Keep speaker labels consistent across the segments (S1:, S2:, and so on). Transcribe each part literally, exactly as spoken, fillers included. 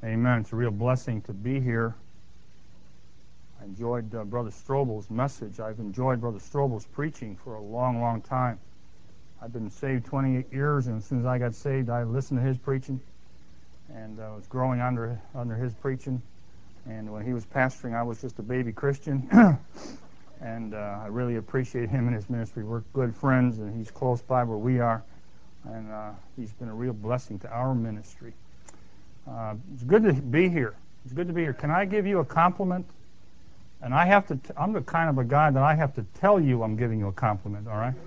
S1: Amen. It's a real blessing to be here. I enjoyed uh, Brother Strobel's message. I've enjoyed Brother Strobel's preaching for a long, long time. I've been saved twenty-eight years, and as soon as I got saved, I listened to his preaching, and I uh, was growing under under his preaching. And when he was pastoring, I was just a baby Christian, and uh, I really appreciate him and his ministry. We're good friends, and he's close by where we are, and uh, he's been a real blessing to our ministry. Uh, it's good to be here. It's good to be here. Can I give you a compliment? And I have to, t- I'm the kind of a guy that I have to tell you I'm giving you a compliment, all right?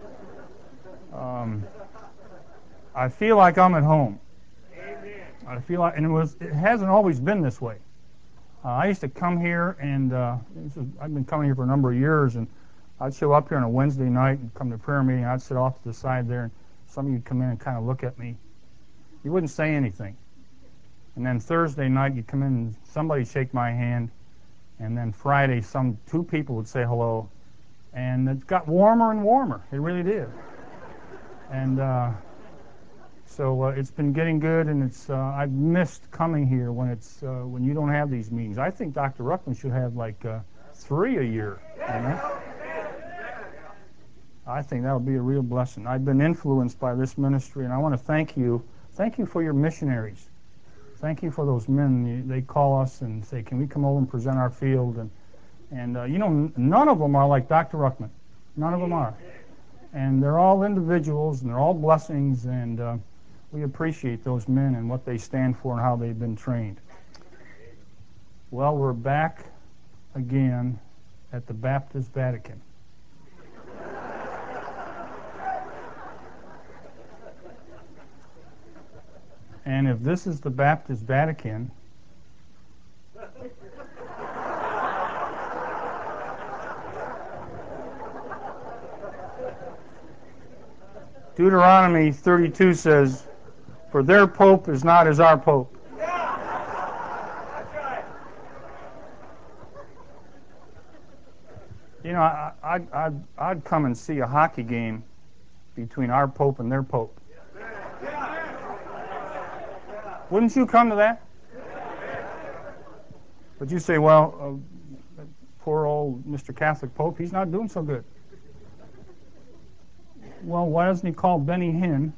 S1: Um, I feel like I'm at home. I feel like, and it was, it hasn't always been this way. Uh, I used to come here, and uh, this is, I've been coming here for a number of years, and I'd show up here on a Wednesday night and come to prayer meeting. I'd sit off to the side there, and some of you would come in and kind of look at me. You wouldn't say anything. And then Thursday night, you'd come in and somebody'd shake my hand. And then Friday, some two people would say hello. And it got warmer and warmer. It really did. And uh, so uh, it's been getting good, and it's uh, I've missed coming here when it's uh, when you don't have these meetings. I think Doctor Ruckman should have like uh, three a year. You know? I think that would be a real blessing. I've been influenced by this ministry, and I want to thank you. Thank you for your missionaries. Thank you for those men. They call us and say, can we come over and present our field? And, and uh, you know, none of them are like Doctor Ruckman. None of them are. And they're all individuals, and they're all blessings, and uh, we appreciate those men and what they stand for and how they've been trained. Well, we're back again at the Baptist Vatican. And if this is the Baptist Vatican, Deuteronomy thirty-two says, for their pope is not as our pope. You know, I, I'd, I'd, I'd come and see a hockey game between our pope and their pope. Wouldn't you come to that? But you say, well, uh, poor old Mister Catholic Pope, he's not doing so good. Well, why doesn't he call Benny Hinn?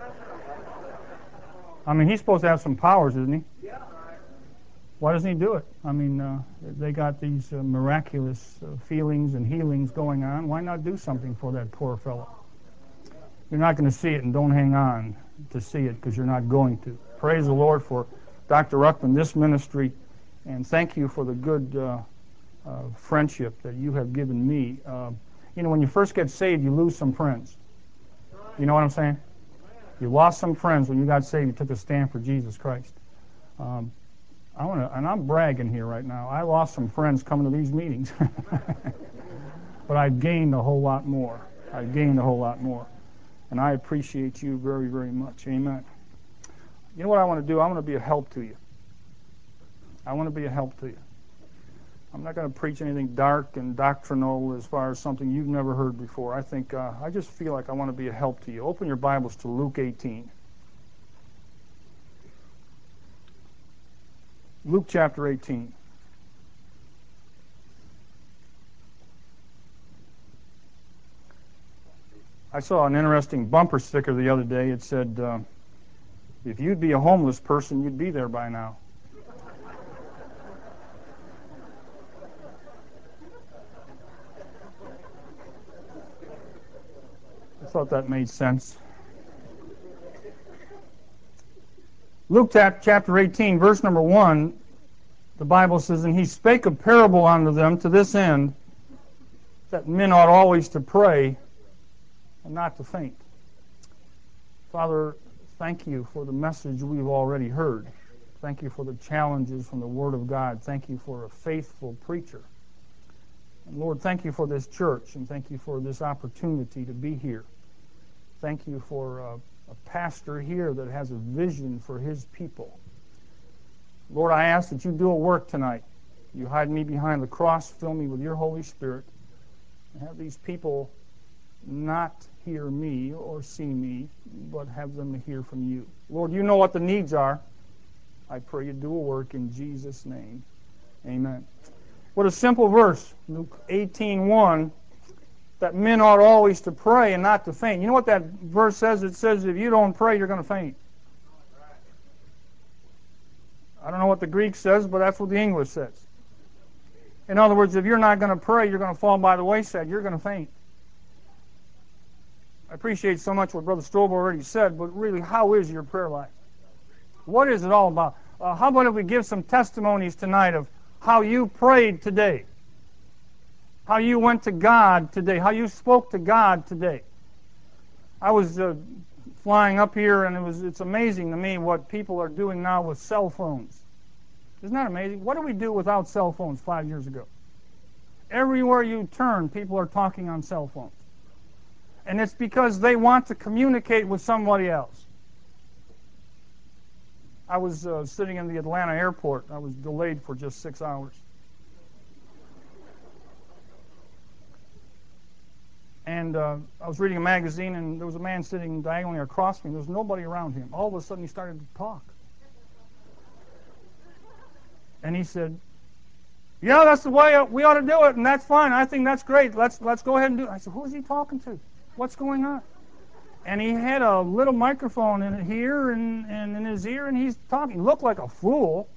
S1: I mean, he's supposed to have some powers, isn't he? Why doesn't he do it? I mean, uh, they got these uh, miraculous uh, feelings and healings going on. Why not do something for that poor fellow? You're not going to see it, and don't hang on to see it because you're not going to. Praise the Lord for Doctor Ruckman, this ministry, and thank you for the good uh, uh, friendship that you have given me. Uh, you know, when you first get saved, you lose some friends. You know what I'm saying? You lost some friends when you got saved. You took a stand for Jesus Christ. Um, I want to, and I'm bragging here right now. I lost some friends coming to these meetings, but I've gained a whole lot more. I've gained a whole lot more, and I appreciate you very, very much. Amen. You know what I want to do? I want to be a help to you. I want to be a help to you. I'm not going to preach anything dark and doctrinal as far as something you've never heard before. I think uh, I just feel like I want to be a help to you. Open your Bibles to Luke eighteen. Luke chapter eighteen. I saw an interesting bumper sticker the other day. It said, uh, if you'd be a homeless person, you'd be there by now. I thought that made sense. Luke chapter eighteen, verse number one, the Bible says, and he spake a parable unto them to this end, that men ought always to pray and not to faint. Father, thank you for the message we've already heard. Thank you for the challenges from the Word of God. Thank you for a faithful preacher. And Lord, thank you for this church, and thank you for this opportunity to be here. Thank you for a, a pastor here that has a vision for his people. Lord, I ask that you do a work tonight. You hide me behind the cross, fill me with your Holy Spirit, and have these people not hear me or see me, but have them to hear from you. Lord, you know what the needs are. I pray you do a work in Jesus' name. Amen. What a simple verse, Luke eighteen one, that men ought always to pray and not to faint. You know what that verse says? It says if you don't pray, you're going to faint. I don't know what the Greek says, but that's what the English says. In other words, if you're not going to pray, you're going to fall by the wayside. You're going to faint. I appreciate so much what Brother Strobel already said, but really, how is your prayer life? What is it all about? Uh, how about if we give some testimonies tonight of how you prayed today? How you went to God today? How you spoke to God today? I was uh, flying up here, and it was it's amazing to me what people are doing now with cell phones. Isn't that amazing? What did we do without cell phones five years ago? Everywhere you turn, people are talking on cell phones. And it's because they want to communicate with somebody else. I was uh, sitting in the Atlanta airport. I was delayed for just six hours. And uh, I was reading a magazine, and there was a man sitting diagonally across me. There was nobody around him. All of a sudden, he started to talk. And he said, yeah, that's the way we ought to do it, and that's fine. I think that's great. Let's let's go ahead and do it. I said, who is he talking to? What's going on? And he had a little microphone in here and, and in his ear, and he's talking. He looked like a fool,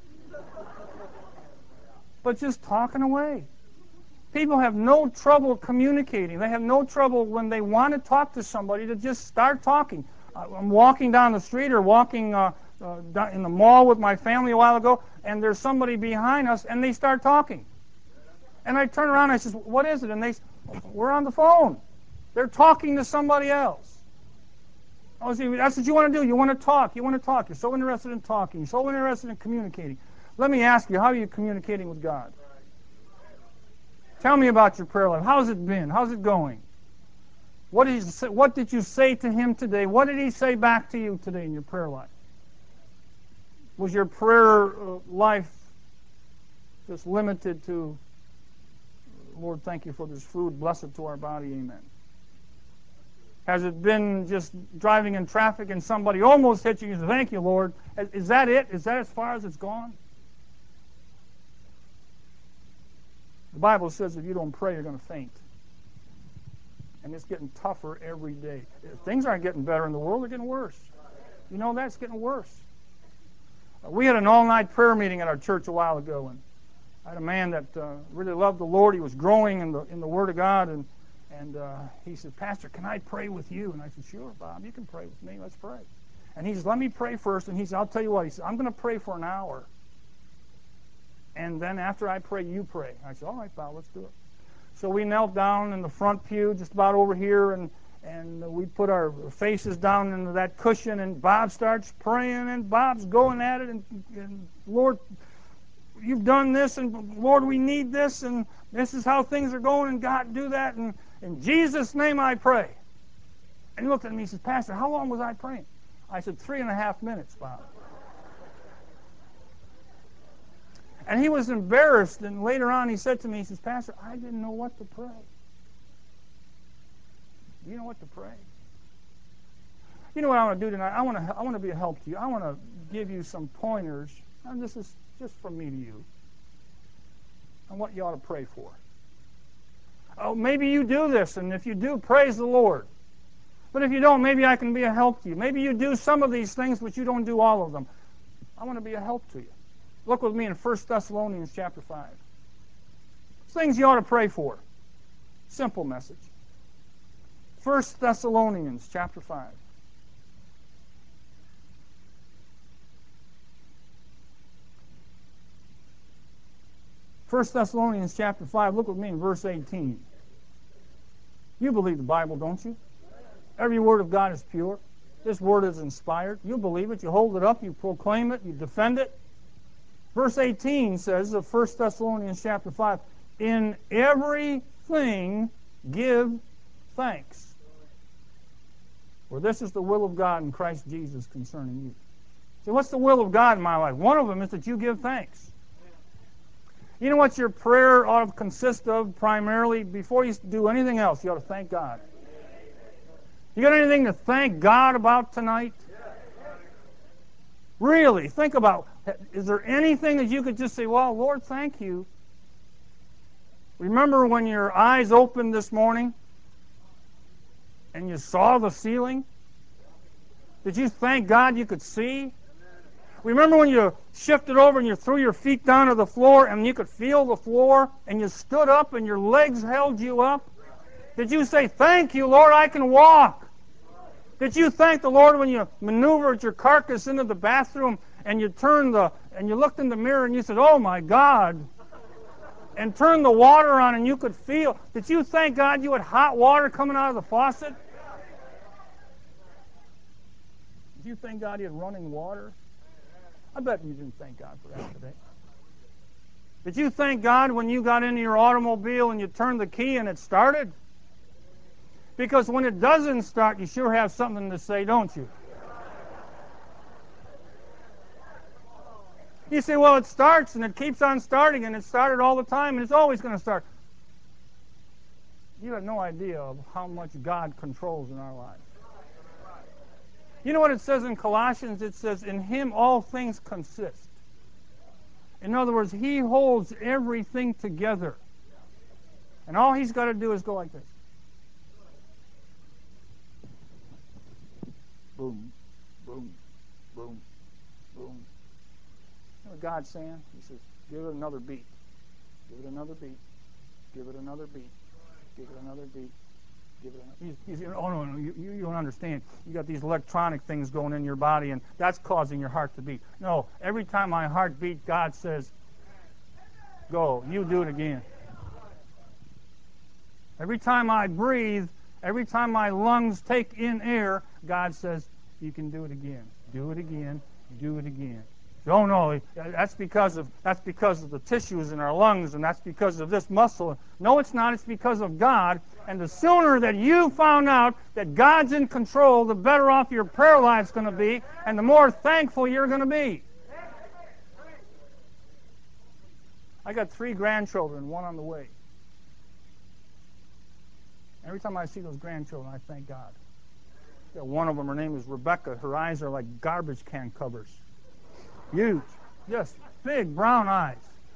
S1: but just talking away. People have no trouble communicating. They have no trouble when they want to talk to somebody to just start talking. I'm walking down the street or walking uh, uh, in the mall with my family a while ago, and there's somebody behind us, and they start talking. And I turn around and I says, what is it? And they say, we're on the phone. They're talking to somebody else. Oh, see, that's what you want to do. You want to talk. You want to talk. You're so interested in talking. You're so interested in communicating. Let me ask you, how are you communicating with God? Tell me about your prayer life. How's it been? How's it going? What did you say, what did you say to him today? What did he say back to you today in your prayer life? Was your prayer life just limited to, Lord, thank you for this food. Bless it to our body. Amen. Has it been just driving in traffic and somebody almost hit you? You say, thank you, Lord. Is that it? Is that as far as it's gone? The Bible says if you don't pray, you're going to faint. And it's getting tougher every day. Things aren't getting better in the world. They're getting worse. You know that? It's getting worse. We had an all-night prayer meeting at our church a while ago, and I had a man that uh, really loved the Lord. He was growing in the in the Word of God, and and uh, he said, Pastor, can I pray with you? And I said, sure, Bob, you can pray with me. Let's pray. And he says, let me pray first. And he said, I'll tell you what. He said, I'm going to pray for an hour. And then after I pray, you pray. I said, all right, Bob, let's do it. So we knelt down in the front pew, just about over here, and and we put our faces down into that cushion, and Bob starts praying, and Bob's going at it, and, and Lord, you've done this, and Lord, we need this, and this is how things are going, and God, do that, and in Jesus' name I pray. And he looked at me, he says, Pastor, how long was I praying? I said, three and a half minutes, Bob. And he was embarrassed, and later on he said to me, he says, Pastor, I didn't know what to pray. Do you know what to pray? You know what I want to do tonight? I want to I want to be a help to you. I want to give you some pointers, and this is just from me to you, on what you ought to pray for. Oh, maybe you do this, and if you do, praise the Lord. But if you don't, maybe I can be a help to you. Maybe you do some of these things, but you don't do all of them. I want to be a help to you. Look with me in First Thessalonians chapter five. Things you ought to pray for. Simple message. First Thessalonians chapter five. First Thessalonians chapter five, look with me in verse eighteen. You believe the Bible, don't you? Every word of God is pure. This word is inspired. You believe it, you hold it up, you proclaim it, you defend it. Verse eighteen says of First Thessalonians chapter five, in everything give thanks. For this is the will of God in Christ Jesus concerning you. So what's the will of God in my life? One of them is that you give thanks. You know what your prayer ought to consist of primarily? Before you do anything else, you ought to thank God. You got anything to thank God about tonight? Really, think about, is there anything that you could just say, well, Lord, thank you. Remember when your eyes opened this morning and you saw the ceiling? Did you thank God you could see? Remember when you shifted over and you threw your feet down to the floor and you could feel the floor and you stood up and your legs held you up? Did you say, thank you, Lord, I can walk? Did you thank the Lord when you maneuvered your carcass into the bathroom and you turned the and you looked in the mirror and you said, oh my God, and turned the water on and you could feel? Did you thank God you had hot water coming out of the faucet? Did you thank God you had running water? I bet you didn't thank God for that today. Did you thank God when you got into your automobile and you turned the key and it started? Because when it doesn't start, you sure have something to say, don't you? You say, well, it starts and it keeps on starting and it started all the time and it's always going to start. You have no idea of how much God controls in our lives. You know what it says in Colossians? It says, in Him all things consist. In other words, He holds everything together. And all He's got to do is go like this. Boom, boom, boom, boom. You know what God's saying? He says, give it another beat. Give it another beat. Give it another beat. Give it another beat. Give it another. He's, he's, oh, no, no, you, you don't understand. You got these electronic things going in your body, and that's causing your heart to beat. No, every time my heart beats, God says, go, you do it again. Every time I breathe, every time my lungs take in air, God says, you can do it again. Do it again. Do it again. Oh no, that's because of that's because of the tissues in our lungs, and that's because of this muscle. No, it's not. It's because of God. And the sooner that you found out that God's in control, the better off your prayer life's going to be, and the more thankful you're going to be. I got three grandchildren, one on the way. Every time I see those grandchildren, I thank God. Yeah, one of them, her name is Rebecca. Her eyes are like garbage can covers. Huge. Just big brown eyes.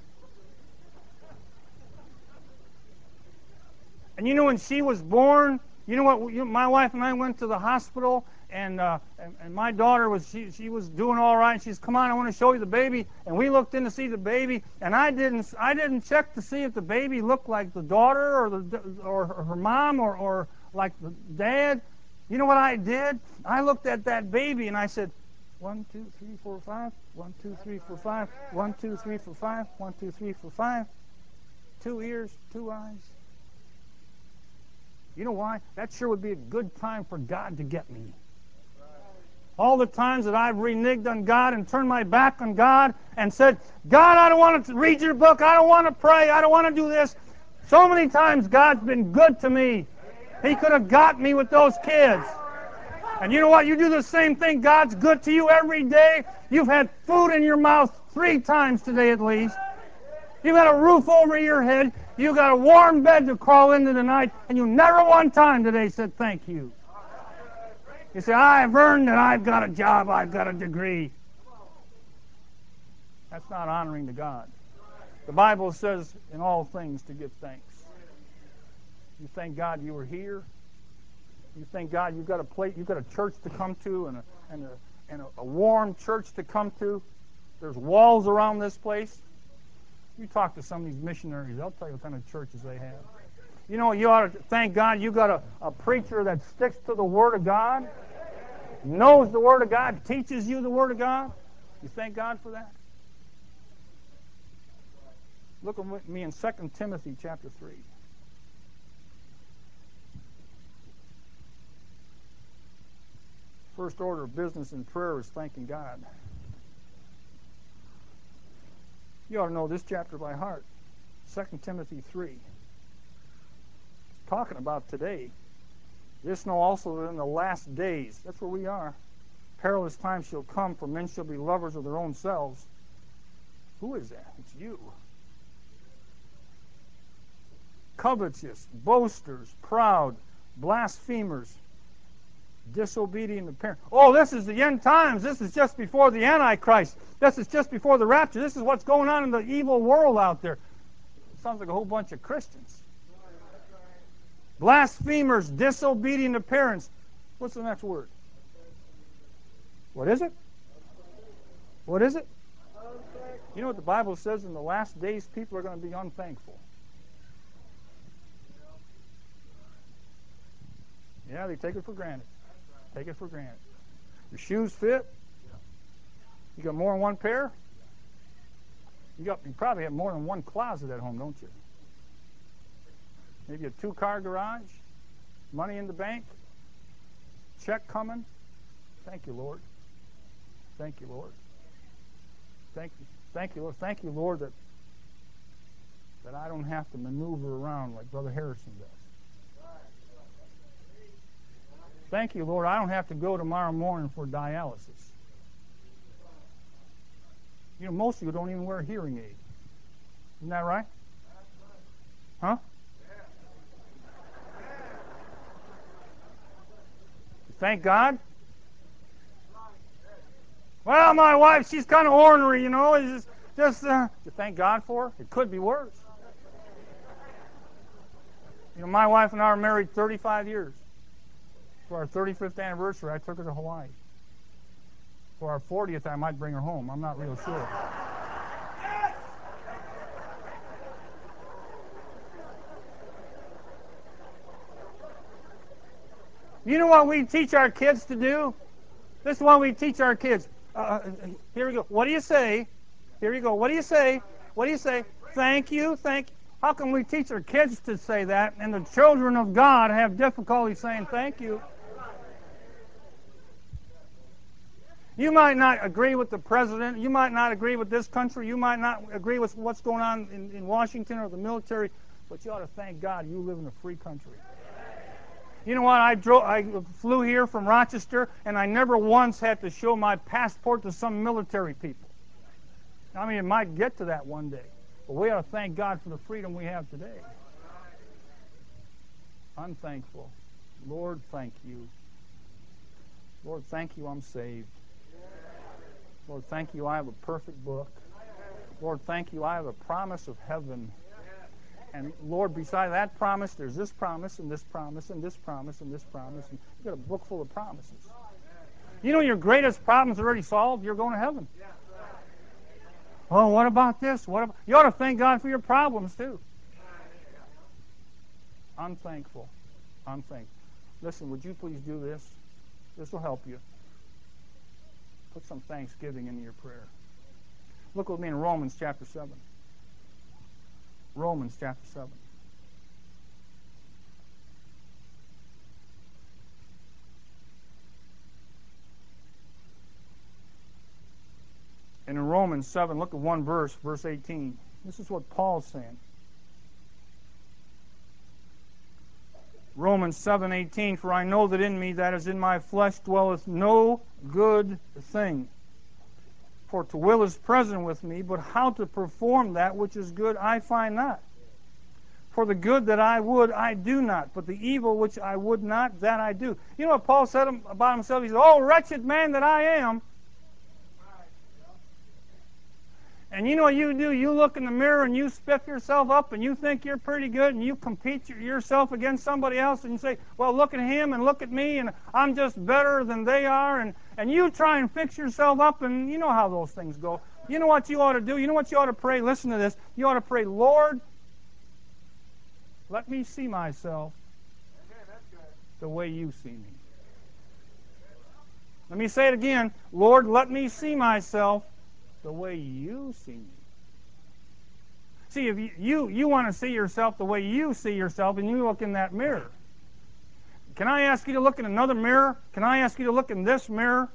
S1: And you know, when she was born, you know what? You, my wife and I went to the hospital, and, uh, and and my daughter was she she was doing all right. She's, come on, I want to show you the baby. And we looked in to see the baby, and I didn't I didn't check to see if the baby looked like the daughter or the or her mom or or like the dad. You know what I did? I looked at that baby and I said, one, two, three, four, five. One, two, three, four, five. One, two, three, four, five. One, two, three, four, five. Two ears, two eyes. You know why? That sure would be a good time for God to get me. All the times that I've reneged on God and turned my back on God and said, God, I don't want to read your book. I don't want to pray. I don't want to do this. So many times God's been good to me. He could have got me with those kids. And you know what? You do the same thing. God's good to you every day. You've had food in your mouth three times today at least. You've got a roof over your head. You've got a warm bed to crawl into tonight. And you never one time today said thank you. You say, I've earned it. I've got a job. I've got a degree. That's not honoring to God. The Bible says in all things to give thanks. You thank God you were here. You thank God you've got a place, you've got a church to come to, and a and a and a, a warm church to come to. There's walls around this place. You talk to some of these missionaries, they'll tell you what kind of churches they have. You know, you ought to thank God you got a, a preacher that sticks to the Word of God, knows the Word of God, teaches you the Word of God. You thank God for that? Look with me in Second Timothy chapter three. First order of business in prayer is thanking God. You ought to know this chapter by heart. Second Timothy three. It's talking about today. This know also that in the last days, that's where we are, perilous times shall come, for men shall be lovers of their own selves. Who is that? It's you. Covetous, boasters, proud, blasphemers, Disobedient to parents. Oh, this is the end times. This is just before the Antichrist. This is just before the rapture. This is what's going on in the evil world out there. It sounds like a whole bunch of Christians. Blasphemers, disobedient to parents. What's the next word? What is it? What is it? You know what the Bible says? In the last days, people are going to be unthankful. Yeah, they take it for granted. Take it for granted. Your shoes fit? You got more than one pair? You got. You probably have more than one closet at home, don't you? Maybe a two-car garage? Money in the bank? Check coming? Thank you, Lord. Thank you, Lord. Thank you. Thank you, Lord. Thank you, Lord, that, that I don't have to maneuver around like Brother Harrison does. Thank you, Lord, I don't have to go tomorrow morning for dialysis. You know, most of you don't even wear a hearing aid. Isn't that right? Huh? Thank God. Well, my wife, she's kind of ornery, you know. It's just, just uh, to thank God for her. It could be worse. You know, my wife and I are married thirty-five years. For our thirty-fifth anniversary, I took her to Hawaii. For our fortieth, I might bring her home. I'm not real sure. You know what we teach our kids to do? This is what we teach our kids. Uh, here we go. What do you say? Here you go. What do you say? What do you say? Thank you, thank you. How can we teach our kids to say that and the children of God have difficulty saying thank you? You might not agree with the president. You might not agree with this country. You might not agree with what's going on in, in Washington or the military, but you ought to thank God you live in a free country. You know what? I drove, I flew here from Rochester, and I never once had to show my passport to some military people. I mean, it might get to that one day, but we ought to thank God for the freedom we have today. I'm thankful. Lord, thank you. Lord, thank you I'm saved. Lord, thank you I have a perfect book. Lord, thank you I have a promise of heaven. And Lord, beside that promise, there's this promise and this promise and this promise and this promise. And you've got a book full of promises. You know your greatest problem's already solved. You're going to heaven. Oh, what about this? What about... You ought to thank God for your problems, too. I'm thankful. I'm thankful. Listen, would you please do this? This will help you. Put some thanksgiving into your prayer. Look with me in Romans chapter seven. Romans chapter seven. And in Romans seven, look at one verse, verse eighteen. This is what Paul's saying. Romans seven eighteen, for I know that in me, that is in my flesh, dwelleth no good thing. For to will is present with me, but how to perform that which is good I find not. For the good that I would, I do not, but the evil which I would not, that I do. You know what Paul said about himself? He said, oh, wretched man that I am. And you know what you do? You look in the mirror and you spiff yourself up and you think you're pretty good and you compete yourself against somebody else and you say, well, look at him and look at me and I'm just better than they are. And, and you try and fix yourself up and you know how those things go. You know what you ought to do? You know what you ought to pray? Listen to this. You ought to pray, Lord, let me see myself the way you see me. Let me say it again. Lord, let me see myself the way you see me. See, if you, you, you want to see yourself the way you see yourself and you look in that mirror. Can I ask you to look in another mirror? Can I ask you to look in this mirror?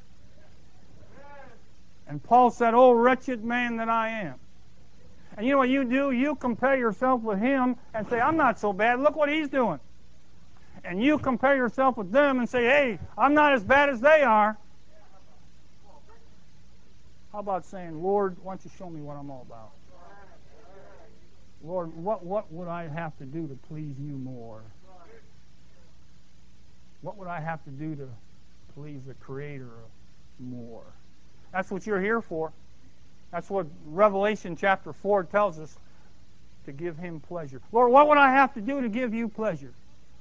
S1: And Paul said, oh, wretched man that I am. And you know what you do? You compare yourself with him and say, I'm not so bad. Look what he's doing. And you compare yourself with them and say, hey, I'm not as bad as they are. How about saying, Lord, why don't you show me what I'm all about? Lord, what, what would I have to do to please you more? What would I have to do to please the Creator more. That's what you're here for. That's what Revelation chapter four tells us, to give Him pleasure. Lord, what would I have to do to give You pleasure?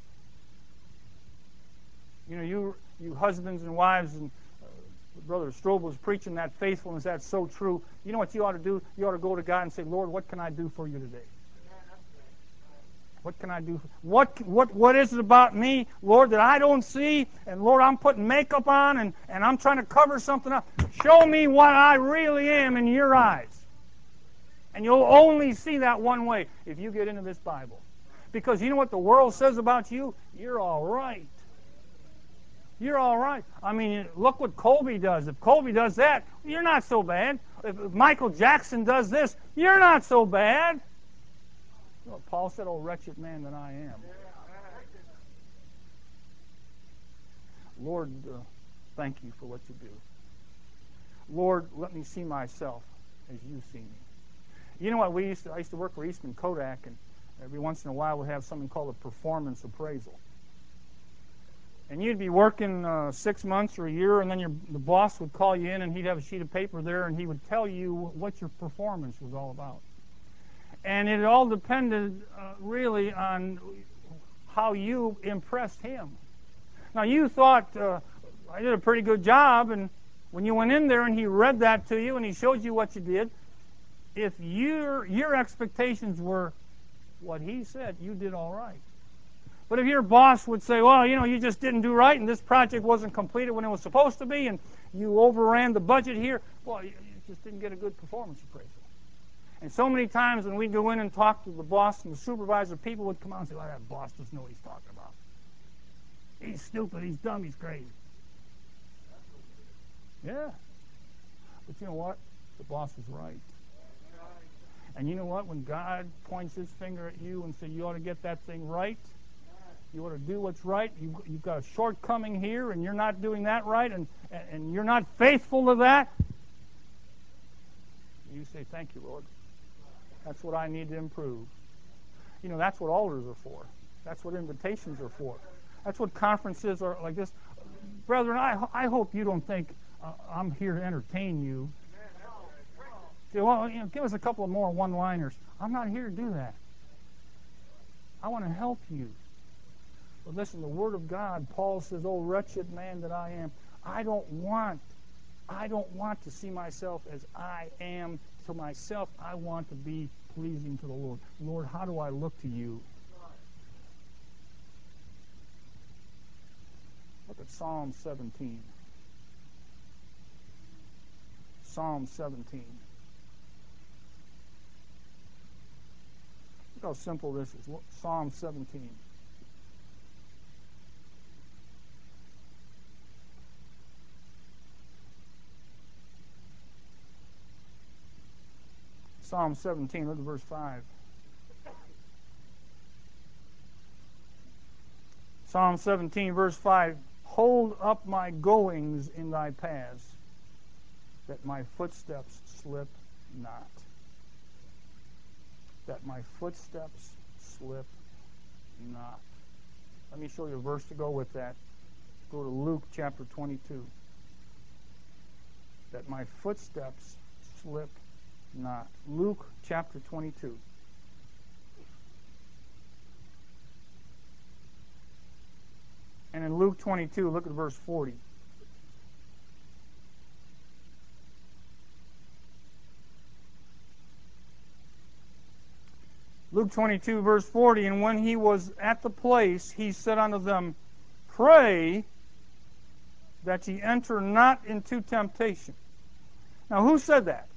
S1: You know, you you husbands and wives, and uh, Brother Strobel was preaching that faithfulness. That's so true. You know what you ought to do? You ought to go to God and say, Lord, what can I do for You today? What can I do? What what what is it about me, Lord, that I don't see? And Lord, I'm putting makeup on and, and I'm trying to cover something up. Show me what I really am in Your eyes. And you'll only see that one way, if you get into this Bible. Because you know what the world says about you? You're all right. You're all right. I mean, look what Colby does. If Colby does that, you're not so bad. If Michael Jackson does this, you're not so bad. You know, Paul said, "Oh, wretched man that I am." Lord, uh, thank You for what You do. Lord, let me see myself as You see me. You know what? We used to. I used to work for Eastman Kodak, and every once in a while we'd have something called a performance appraisal. And you'd be working uh, six months or a year, and then your the boss would call you in, and he'd have a sheet of paper there, and he would tell you what your performance was all about. And it all depended uh, really on how you impressed him. Now, you thought, uh, I did a pretty good job, and when you went in there and he read that to you and he showed you what you did, if your, your expectations were what he said, you did all right. But if your boss would say, well, you know, you just didn't do right, and this project wasn't completed when it was supposed to be, and you overran the budget here, well, you just didn't get a good performance appraisal. And so many times when we'd go in and talk to the boss and the supervisor, people would come out and say, well, that boss doesn't know what he's talking about. He's stupid, he's dumb, he's crazy. Yeah. But you know what? The boss is right. And you know what? When God points His finger at you and says, you ought to get that thing right, you ought to do what's right, you, you've got a shortcoming here, and you're not doing that right, and, and you're not faithful to that, you say, thank You, Lord. That's what I need to improve. You know, that's what altars are for. That's what invitations are for. That's what conferences are like this. Brethren, I, I hope you don't think uh, I'm here to entertain you. Say, well, you know, give us a couple of more one-liners. I'm not here to do that. I want to help you. But listen, the Word of God, Paul says, oh, wretched man that I am, I don't want, I don't want to see myself as I am to myself. I want to be pleasing to the Lord. Lord, how do I look to You? Look at Psalm seventeen. Psalm seventeen. Look how simple this is. Psalm seventeen. Psalm seventeen, look at verse five. Psalm seventeen, verse five. Hold up my goings in Thy paths, that my footsteps slip not. That my footsteps slip not. Let me show you a verse to go with that. Go to Luke chapter twenty-two. That my footsteps slip not. Luke chapter twenty-two. And in Luke twenty-two, look at verse forty. Luke twenty-two, verse forty, and when he was at the place, he said unto them, pray that ye enter not into temptation. Now, who said that?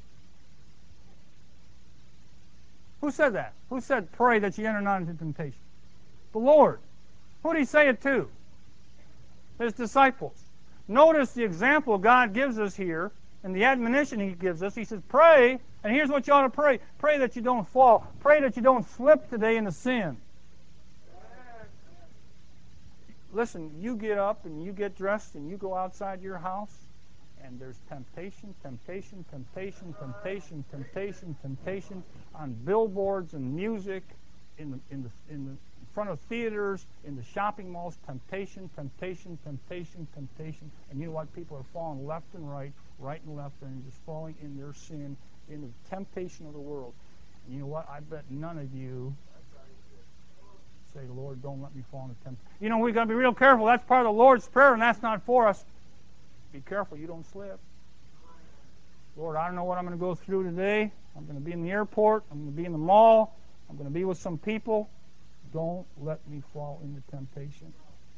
S1: Who said that? Who said, pray that ye enter not into temptation? The Lord. Who did He say it to? His disciples. Notice the example God gives us here, and the admonition He gives us. He says, pray, and here's what you ought to pray. Pray that you don't fall. Pray that you don't slip today into sin. Listen, you get up and you get dressed and you go outside your house, and there's temptation, temptation, temptation, temptation, temptation, temptation on billboards and music, in the, in the, in the front of theaters, in the shopping malls, temptation, temptation, temptation, temptation. And you know what? People are falling left and right, right and left, and just falling in their sin, in the temptation of the world. And you know what? I bet none of you say, Lord, don't let me fall into temptation. You know, we've got to be real careful. That's part of the Lord's Prayer, and that's not for us. Be careful you don't slip. Lord, I don't know what I'm going to go through today. I'm going to be in the airport. I'm going to be in the mall. I'm going to be with some people. Don't let me fall into temptation.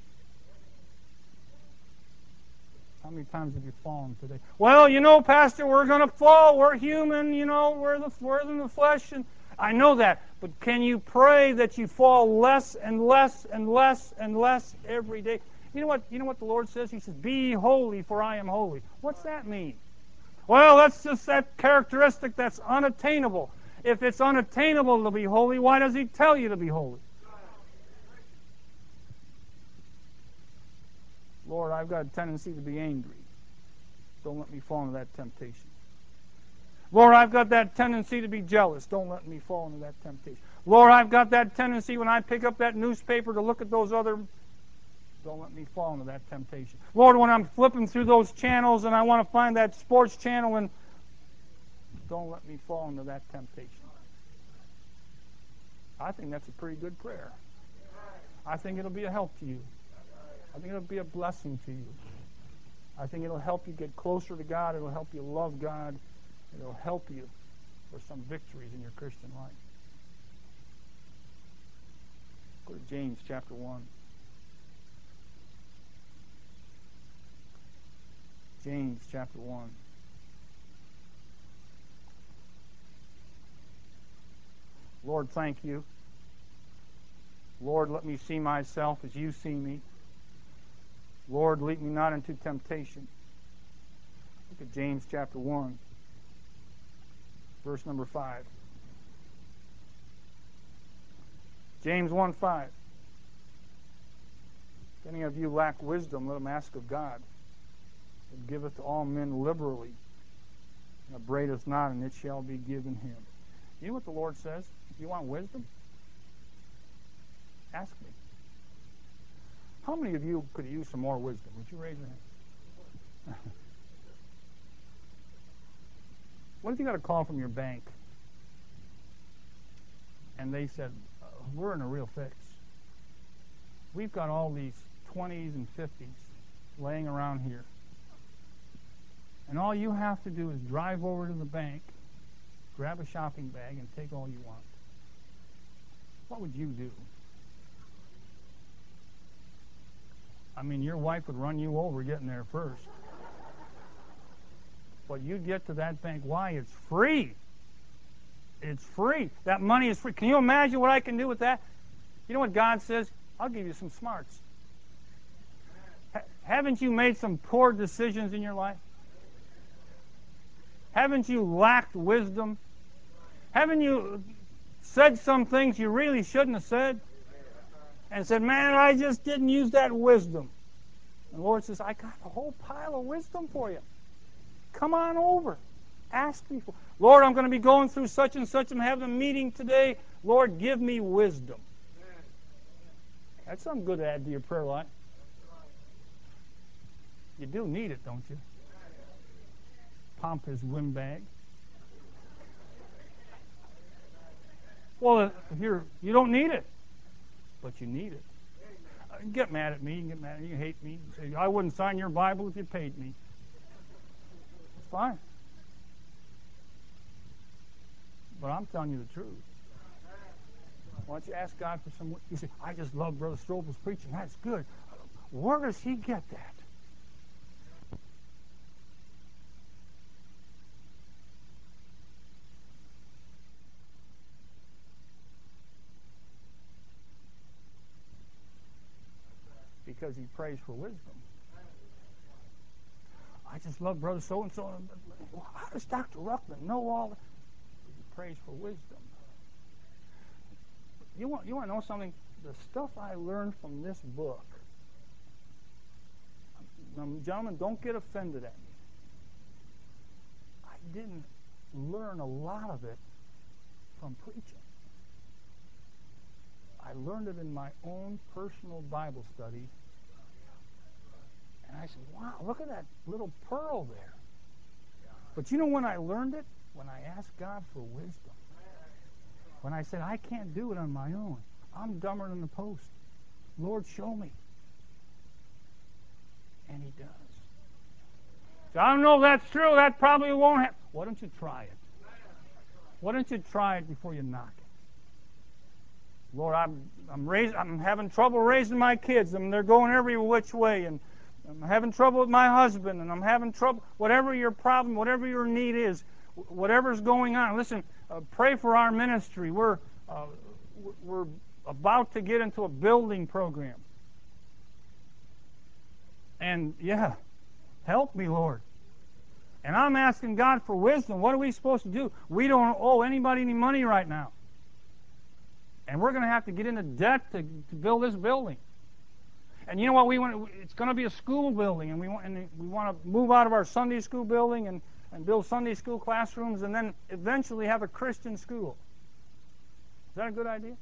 S1: How many times have you fallen today? Well, you know, Pastor, we're going to fall. We're human. You know, we're, the, we're in the flesh. And I know that. But can you pray that you fall less and less and less and less every day? You know what, you know what the Lord says? He says, be holy, for I am holy. What's that mean? Well, that's just that characteristic that's unattainable. If it's unattainable to be holy, why does He tell you to be holy? Lord, I've got a tendency to be angry. Don't let me fall into that temptation. Lord, I've got that tendency to be jealous. Don't let me fall into that temptation. Lord, I've got that tendency when I pick up that newspaper to look at those other... Don't let me fall into that temptation. Lord, when I'm flipping through those channels and I want to find that sports channel, and don't let me fall into that temptation. I think that's a pretty good prayer. I think it'll be a help to you. I think it'll be a blessing to you. I think it'll help you get closer to God. It'll help you love God. It'll help you for some victories in your Christian life. Go to James chapter one. James chapter one. Lord, thank you. Lord, let me see myself as you see me. Lord, lead me not into temptation. Look at James chapter one, verse number five. James one five. If any of you lack wisdom, let him ask of God. It giveth to all men liberally, and upbraideth not, and it shall be given him. You know what the Lord says? If you want wisdom, ask me. How many of you could use some more wisdom? Would you raise your hand? What if you got a call from your bank, and they said, uh, we're in a real fix. We've got all these twenties and fifties laying around here. And all you have to do is drive over to the bank, grab a shopping bag, and take all you want. What would you do? I mean, your wife would run you over getting there first. But you'd get to that bank. Why? It's free. It's free. That money is free. Can you imagine what I can do with that? You know what God says? I'll give you some smarts. Ha- haven't you made some poor decisions in your life? Haven't you lacked wisdom? Haven't you said some things you really shouldn't have said? And said, man, I just didn't use that wisdom. And the Lord says, I got a whole pile of wisdom for you. Come on over. Ask me for. Lord, I'm going to be going through such and such. I'm having a meeting today. Lord, give me wisdom. That's something good to add to your prayer life. You do need it, don't you? Pump his windbag. Well, if you're, you don't need it, but you need it. Uh, get mad at me. You can get mad at me. You can hate me. You say, I wouldn't sign your Bible if you paid me. It's fine. But I'm telling you the truth. Why don't you ask God for some... You say, I just love Brother Strobel's preaching. That's good. Where does he get that? Because he prays for wisdom. I just love Brother so-and-so. How does Doctor Ruckman know all that? He prays for wisdom. You want, you want to know something? The stuff I learned from this book, now, gentlemen, don't get offended at me. I didn't learn a lot of it from preaching. I learned it in my own personal Bible study. And I said, wow, look at that little pearl there. But you know when I learned it? When I asked God for wisdom. When I said, I can't do it on my own. I'm dumber than the post. Lord, show me. And he does. So I don't know if that's true. That probably won't happen. Why don't you try it? Why don't you try it before you knock it? Lord, I'm I'm raising, I'm having trouble raising my kids, and they're going every which way, and I'm having trouble with my husband, and I'm having trouble. Whatever your problem, whatever your need is, whatever's going on. Listen, uh, pray for our ministry. We're uh, we're about to get into a building program, and yeah, help me, Lord. And I'm asking God for wisdom. What are we supposed to do? We don't owe anybody any money right now. And we're going to have to get into debt to, to build this building. And you know what? We want? It's going to be a school building, and we want and we want to move out of our Sunday school building and, and build Sunday school classrooms, and then eventually have a Christian school. Is that a good idea?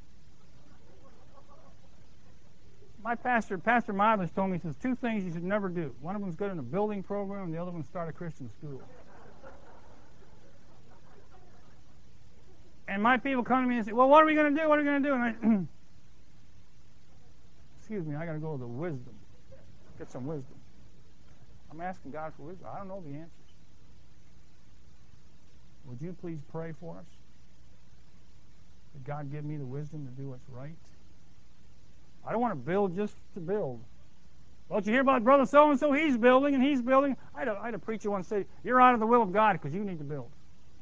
S1: My pastor, Pastor Miles, told me, he says, two things you should never do. One of them is go in a building program, and the other one is start a Christian school. And my people come to me and say, well, what are we going to do? What are we going to do? And I, excuse me, I got to go to the wisdom. Get some wisdom. I'm asking God for wisdom. I don't know the answers. Would you please pray for us? That God give me the wisdom to do what's right? I don't want to build just to build. Don't you hear about brother so-and-so? He's building and he's building. I had a, I had a preacher once say, you're out of the will of God because you need to build.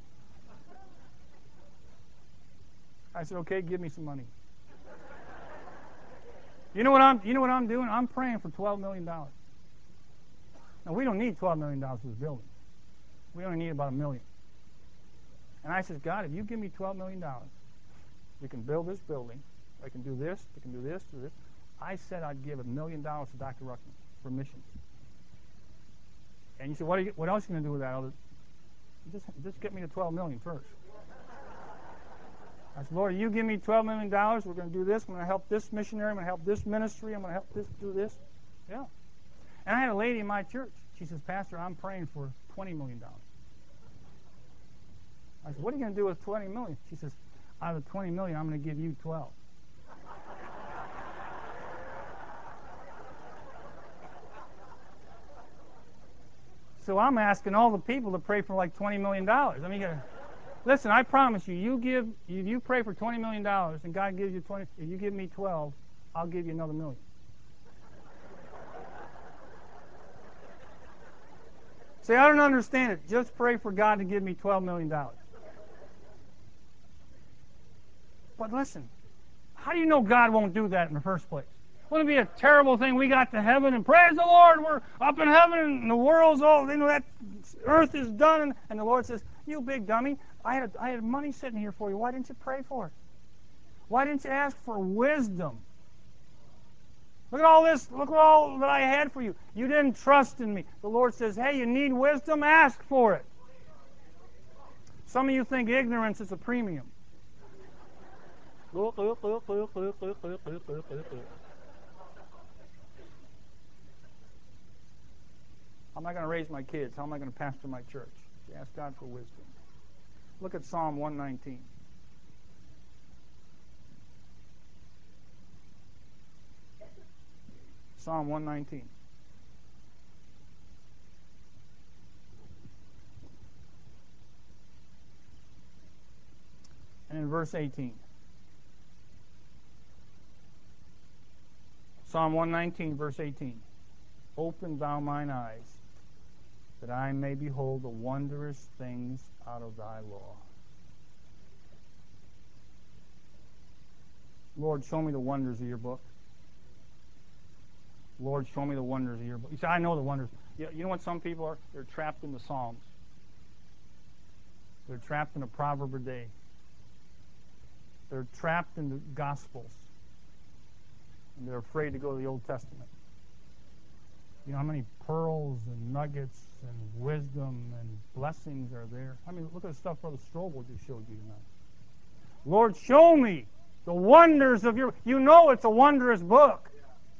S1: I said, okay, give me some money. You know what I'm, you know what I'm doing? I'm praying for twelve million dollars. Now, we don't need twelve million dollars for this building. We only need about a million. And I said, God, if you give me twelve million dollars, we can build this building. I can do this, I can do this, do this. I said I'd give a million dollars to Doctor Ruckman for missions. And you said, what, are you, what else are you going to do with that? I'll just, just get me to twelve million dollars first. I said, Lord, you give me twelve million dollars, we're going to do this, I'm going to help this missionary, I'm going to help this ministry, I'm going to help this, do this. Yeah. And I had a lady in my church. She says, Pastor, I'm praying for twenty million dollars. I said, what are you going to do with twenty million dollars? She says, out of twenty million dollars, I'm going to give you twelve. So I'm asking all the people to pray for like twenty million dollars. I mean, you gotta, listen, I promise you, you give, you, you pray for twenty million dollars and God gives you twenty, if you give me twelve, I'll give you another million. See, I don't understand it. Just pray for God to give me twelve million dollars. But listen, how do you know God won't do that in the first place? Wouldn't it be a terrible thing? We got to heaven and praise the Lord, we're up in heaven and the world's all, you know, that earth is done. And, and the Lord says, you big dummy, I had, I had money sitting here for you. Why didn't you pray for it? Why didn't you ask for wisdom? Look at all this, look at all that I had for you. You didn't trust in me. The Lord says, hey, you need wisdom? Ask for it. Some of you think ignorance is a premium. How am I going to raise my kids? How am I going to pastor my church? You ask God for wisdom. Look at Psalm one nineteen. Psalm one nineteen. And in verse eighteen. Psalm one nineteen, verse eighteen. Open thou mine eyes, that I may behold the wondrous things out of thy law. Lord, show me the wonders of your book. Lord, show me the wonders of your book. You say, I know the wonders. You know what some people are? They're trapped in the Psalms. They're trapped in a proverb a day. They're trapped in the Gospels. And they're afraid to go to the Old Testament. You know how many pearls and nuggets and wisdom and blessings are there? I mean, look at the stuff Brother Strobel just showed you tonight. Lord, show me. The wonders of your, you know it's a wondrous book.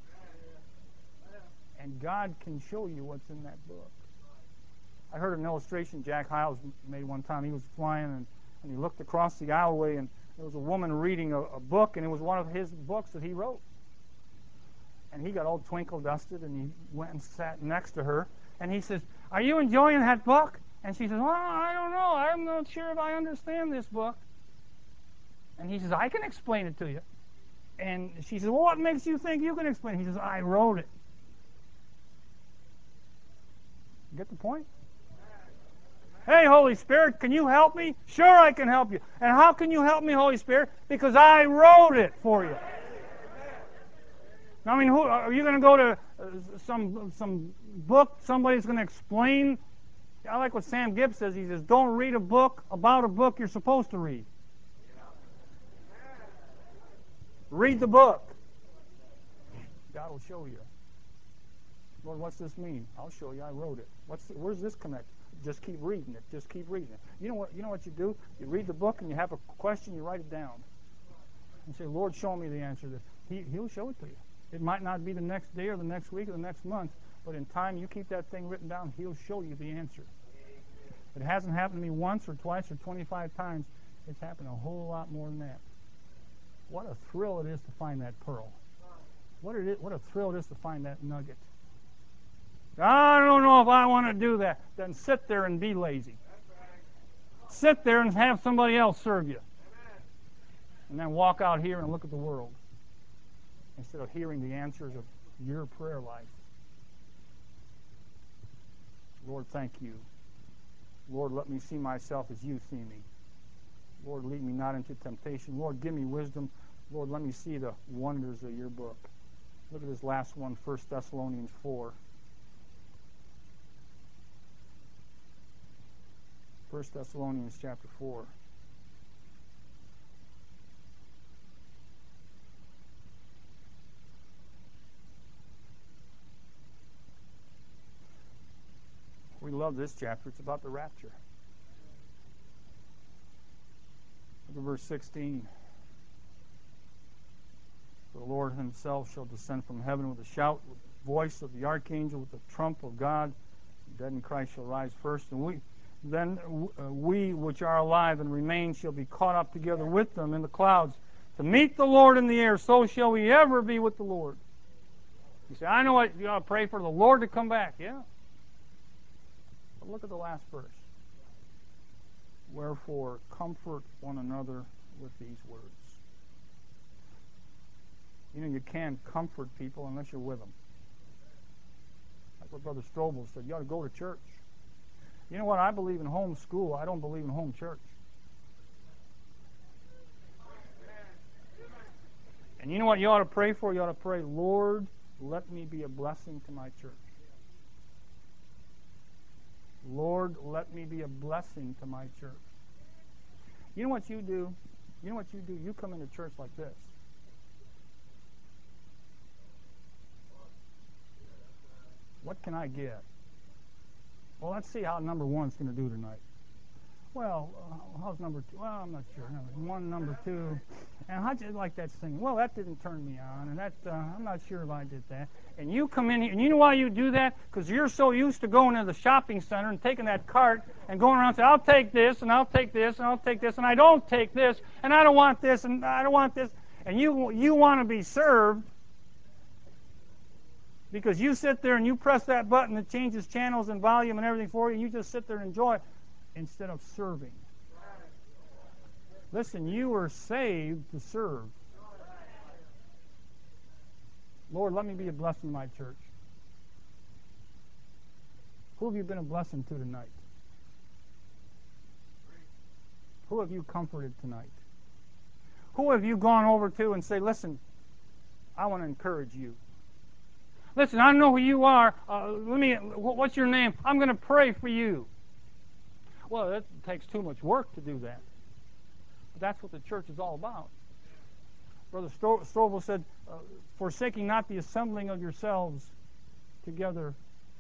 S1: And God can show you what's in that book. I heard an illustration Jack Hiles made one time. He was flying and, and he looked across the aisleway and there was a woman reading a, a book, and it was one of his books that he wrote. And he got all twinkle dusted and he went and sat next to her. And he says, "Are you enjoying that book?" And she says, "Well, I don't know. I'm not sure if I understand this book." And he says, "I can explain it to you." And she says, "Well, what makes you think you can explain it?" He says, "I wrote it." Get the point? Hey, Holy Spirit, can you help me? Sure, I can help you. And how can you help me, Holy Spirit? Because I wrote it for you. I mean, who, are you going to go to uh, some some book somebody's going to explain? I like what Sam Gibbs says. He says, "Don't read a book about a book you're supposed to read. Read the book. God will show you." Lord, what's this mean? I'll show you. I wrote it. What's the, where's this connect? Just keep reading it. Just keep reading it. You know what? You know what you do? You read the book and you have a question. You write it down and say, "Lord, show me the answer to this." He He'll show it to you. It might not be the next day or the next week or the next month, but in time you keep that thing written down. He'll show you the answer. It hasn't happened to me once or twice or twenty-five times. It's happened a whole lot more than that. What a thrill it is to find that pearl. What it is, what a thrill it is to find that nugget. I don't know if I want to do that. Then sit there and be lazy. Sit there and have somebody else serve you. And then walk out here and look at the world instead of hearing the answers of your prayer life. Lord, thank you. Lord, let me see myself as you see me. Lord, lead me not into temptation. Lord, give me wisdom. Lord, let me see the wonders of your book. Look at this last one, First Thessalonians four. First Thessalonians chapter four. We love this chapter. It's about the rapture. Look at verse sixteen. "The Lord himself shall descend from heaven with a shout, with the voice of the archangel, with the trump of God. The dead in Christ shall rise first, and we then uh, we which are alive and remain shall be caught up together with them in the clouds to meet the Lord in the air. So shall we ever be with the Lord." You say, "I know what you ought to pray for the Lord to come back." Yeah. But look at the last verse. "Wherefore comfort one another with these words." You know, you can't comfort people unless you're with them. Like what Brother Strobel said, you ought to go to church. You know what? I believe in home school. I don't believe in home church. And you know what you ought to pray for? You ought to pray, "Lord, let me be a blessing to my church. Lord, let me be a blessing to my church." You know what you do? You know what you do? You come into church like this. What can I get? Well, let's see how number one's going to do tonight. Well, uh, how's number two? Well, I'm not sure. Number one, number two. And how'd you like that singing? Well, that didn't turn me on, and that uh, I'm not sure if I did that. And you come in here, and you know why you do that? Because you're so used to going to the shopping center and taking that cart and going around and saying, "I'll take this, and I'll take this, and I'll take this, and I don't take this, and I don't want this, and I don't want this." And you you want to be served because you sit there and you press that button that changes channels and volume and everything for you, and you just sit there and enjoy it instead of serving. Listen, you were saved to serve. Lord, let me be a blessing to my church. Who have you been a blessing to tonight? Who have you comforted tonight? Who have you gone over to and say, "Listen, I want to encourage you. Listen, I know who you are. Uh, let me. What's your name? I'm going to pray for you." Well, it takes too much work to do that. But that's what the church is all about. Brother Strobel said, uh, "Forsaking not the assembling of yourselves together."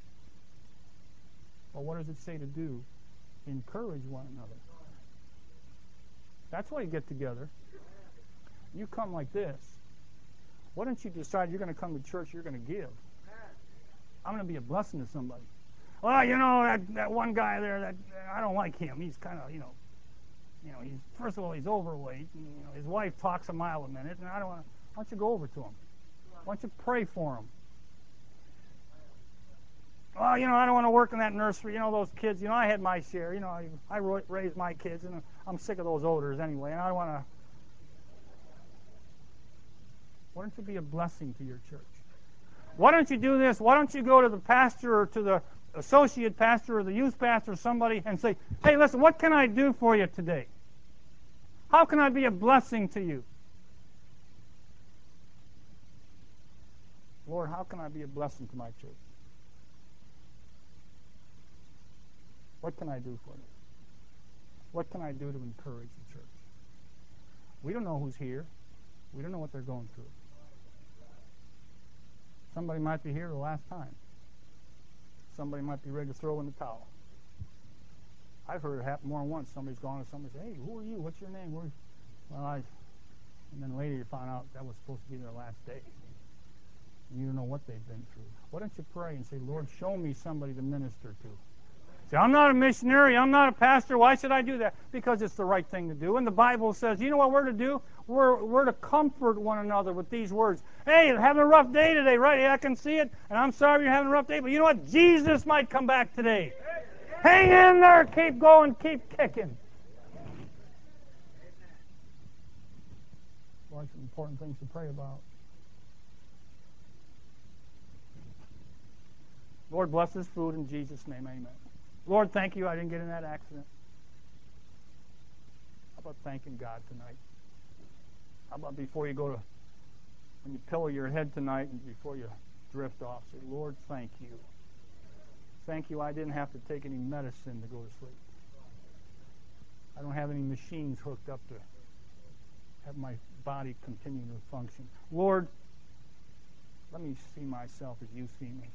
S1: Well, what does it say to do? Encourage one another. That's why you get together. You come like this. Why don't you decide you're going to come to church, you're going to give? I'm going to be a blessing to somebody. Well, you know, that, that one guy there, that I don't like him. He's kind of, you know, you know, he's first of all, he's overweight. And, you know, his wife talks a mile a minute, and I don't want to. Why don't you go over to him? Why don't you pray for him? Well, you know, I don't want to work in that nursery. You know, those kids, you know, I had my share. You know, I, I raised my kids, and I'm sick of those odors anyway, and I want to. Why don't you be a blessing to your church? Why don't you do this? Why don't you go to the pastor or to the associate pastor or the youth pastor or somebody and say, hey, listen, what can I do for you today? How can I be a blessing to you? Lord, how can I be a blessing to my church? What can I do for you? What can I do to encourage the church? We don't know who's here. We don't know what they're going through. Somebody might be here the last time. Somebody might be ready to throw in the towel. I've heard it happen more than once. Somebody's gone and somebody say, hey, who are you? What's your name? Where well, I, and then later you find out that was supposed to be their last day. You don't know what they've been through. Why don't you pray and say, Lord, show me somebody to minister to? Say, I'm not a missionary. I'm not a pastor. Why should I do that? Because it's the right thing to do. And the Bible says, you know what we're to do? We're, we're to comfort one another with these words. Hey, you're having a rough day today, right? Yeah, I can see it. And I'm sorry you're having a rough day. But you know what? Jesus might come back today. Hang in there. Keep going. Keep kicking. Well, some important things to pray about. Lord, bless this food in Jesus' name. Amen. Lord, thank you I didn't get in that accident. How about thanking God tonight? How about before you go to, when you pillow your head tonight and before you drift off, say, Lord, thank you. Thank you I didn't have to take any medicine to go to sleep. I don't have any machines hooked up to have my body continue to function. Lord, let me see myself as you see me.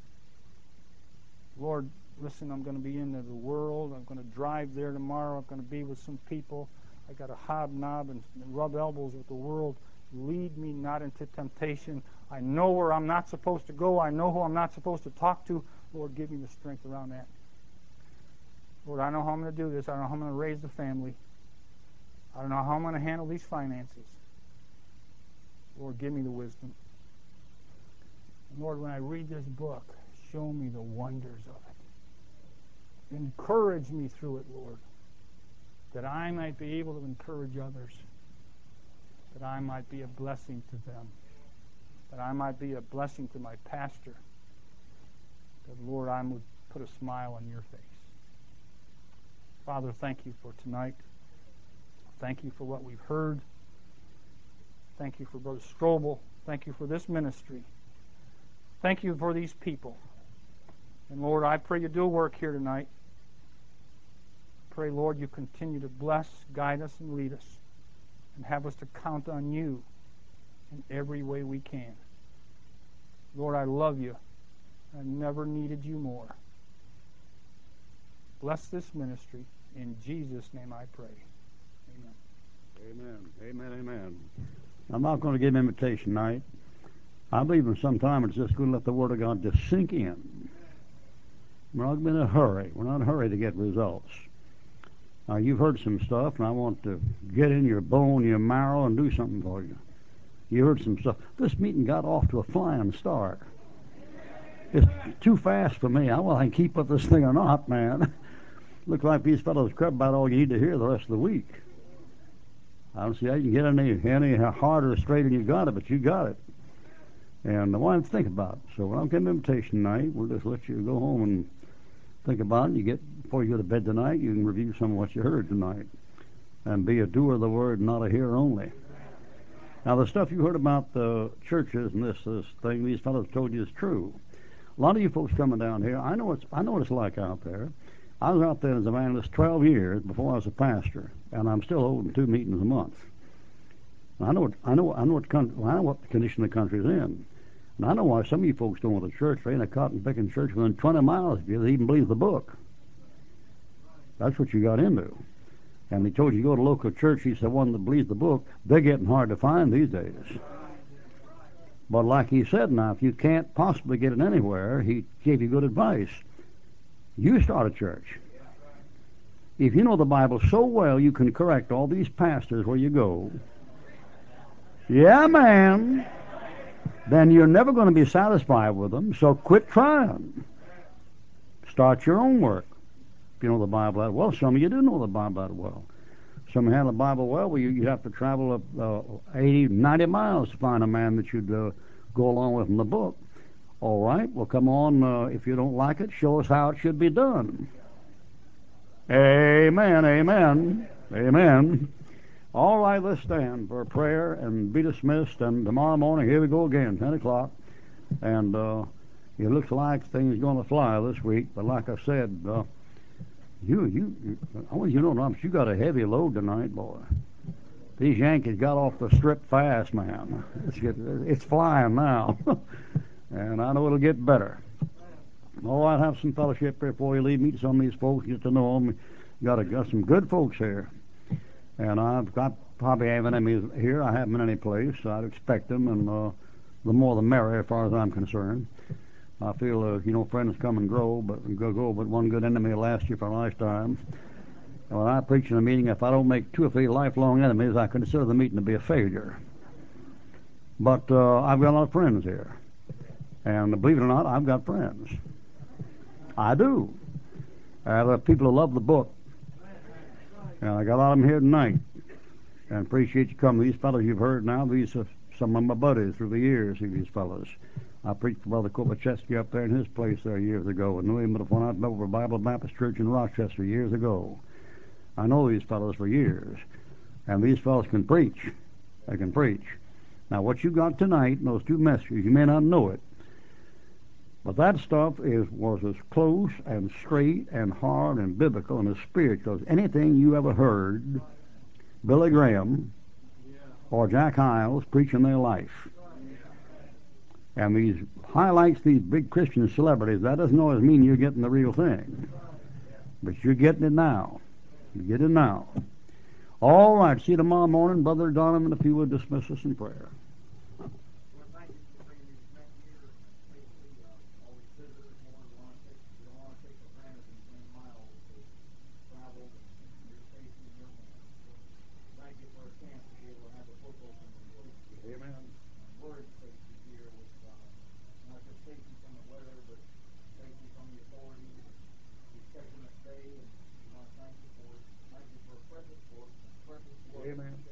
S1: Lord, listen, I'm going to be into the world. I'm going to drive there tomorrow. I'm going to be with some people. I got to hobnob and, and rub elbows with the world. Lead me not into temptation. I know where I'm not supposed to go. I know who I'm not supposed to talk to. Lord, give me the strength around that. Lord, I know how I'm going to do this. I don't know how I'm going to raise the family. I don't know how I'm going to handle these finances. Lord, give me the wisdom. And Lord, when I read this book, show me the wonders of it. Encourage me through it, Lord, that I might be able to encourage others, that I might be a blessing to them, that I might be a blessing to my pastor, that, Lord, I would put a smile on your face. Father, thank you for tonight. Thank you for what we've heard. Thank you for Brother Strobel. Thank you for this ministry. Thank you for these people. And Lord, I pray you do a work here tonight. Pray, Lord, you continue to bless, guide us, and lead us, and have us to count on you in every way we can. Lord, I love you. I never needed you more. Bless this ministry. In Jesus' name I pray. Amen.
S2: Amen. Amen. Amen. I'm not going to give invitation tonight. I believe in some time it's just going to let the Word of God just sink in. We're not in a hurry. We're not in a hurry to get results. Now, you've heard some stuff, and I want to get in your bone, your marrow, and do something for you. You heard some stuff. This meeting got off to a flying start. It's too fast for me. I don't know if I can keep up this thing or not, man. Looks like these fellows crap about all you need to hear the rest of the week. I don't see how you can get any, any harder or straighter than you got it, but you got it. And I want to think about it. So when I'm getting an invitation tonight, we'll just let you go home and think about it. You get before you go to bed tonight, you can review some of what you heard tonight. And be a doer of the word, not a hearer only. Now, the stuff you heard about the churches and this, this thing these fellows told you is true. A lot of you folks coming down here, I know it's I know what it's like out there. I was out there as a evangelist twelve years before I was a pastor, and I'm still holding two meetings a month. I know what I know I know what country, I know what the condition the country's in, and I know why some of you folks don't want a church. There ain't a cotton picking church within twenty miles of you that even believes the book. That's what you got into. And he told you to go to local church. He said one that believes the book. They're getting hard to find these days. But like he said, now, if you can't possibly get it anywhere, he gave you good advice. You start a church. If you know the Bible so well, you can correct all these pastors where you go. Yeah, man. Then you're never going to be satisfied with them, so quit trying. Start your own work. If you know the Bible that well, some of you do know the Bible that well. Some of you have the Bible well, well, you, you have to travel uh, eighty, ninety miles to find a man that you'd uh, go along with in the book. All right, well, come on. Uh, if you don't like it, show us how it should be done. Amen, amen, amen. All right, let's stand for prayer and be dismissed. And tomorrow morning, here we go again, ten o'clock. And uh, it looks like things are going to fly this week. But like I said, uh, you, you, I want you to know, you got a heavy load tonight, boy. These Yankees got off the strip fast, man. It's, it's flying now. And I know it'll get better. All right, have some fellowship here before you leave. Meet some of these folks, get to know them. Got, a, got some good folks here. And I've got probably haven't any here. I haven't any place. So I'd expect them, and uh, the more the merrier, as far as I'm concerned. I feel, uh, you know, friends come and grow, but go go. But one good enemy will last you for a lifetime. And when I preach in a meeting, if I don't make two or three lifelong enemies, I consider the meeting to be a failure. But uh, I've got a lot of friends here, and believe it or not, I've got friends. I do. I have people who love the book. And I got a lot of them here tonight. And appreciate you coming. These fellows you've heard now, these are some of my buddies through the years, these fellows. I preached for Brother Kovacheski up there in his place there years ago. I knew him when I was over Bible Baptist Church in Rochester years ago. I know these fellows for years. And these fellows can preach. They can preach. Now, what you got tonight in those two messages, you may not know it, but that stuff is was as close and straight and hard and biblical and as spiritual as anything you ever heard Billy Graham or Jack Hyles preach in their life. And these highlights, these big Christian celebrities, that doesn't always mean you're getting the real thing. But you're getting it now. You get it now. All right, see you tomorrow morning. Brother Donovan, if you would dismiss us in prayer. Amen. Word safety here with uh, not just safety from the weather, but safety from the authorities. He's taking us today, and we want to thank you for thank you for a precious book, precious word. Amen.